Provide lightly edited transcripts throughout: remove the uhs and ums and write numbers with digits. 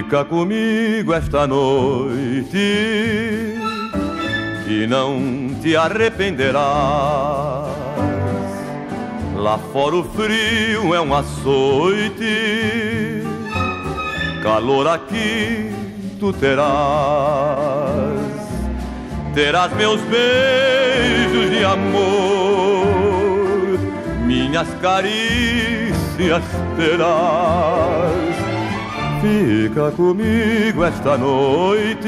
Fica comigo esta noite e não te arrependerás. Lá fora o frio é um açoite, calor aqui tu terás. Terás meus beijos de amor, minhas carícias terás. Fica comigo esta noite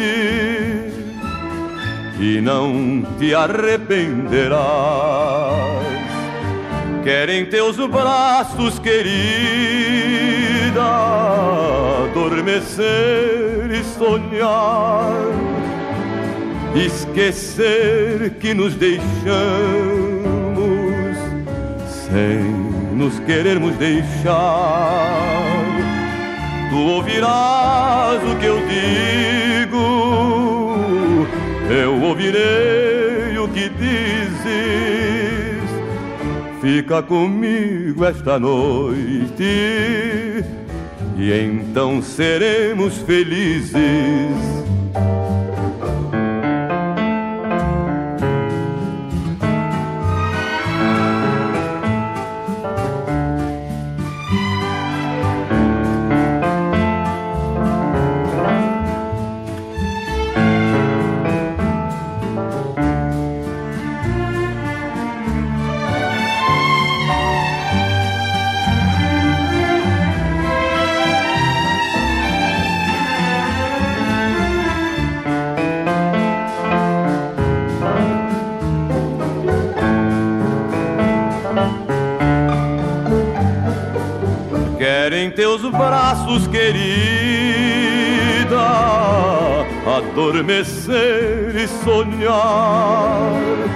e não te arrependerás. Querem teus braços, querida, adormecer e sonhar, esquecer que nos deixamos sem nos querermos deixar. Tu ouvirás o que eu digo, eu ouvirei o que dizes. Fica comigo esta noite e então seremos felizes. Querem teus braços, querida, adormecer e sonhar,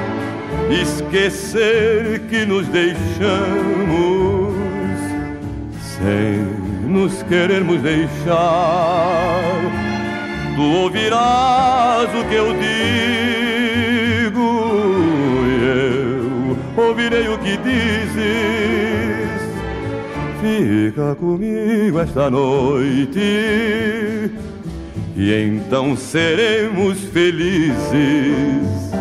esquecer que nos deixamos sem nos querermos deixar. Tu ouvirás o que eu digo e eu ouvirei o que dizes. Fica comigo esta noite e então seremos felizes.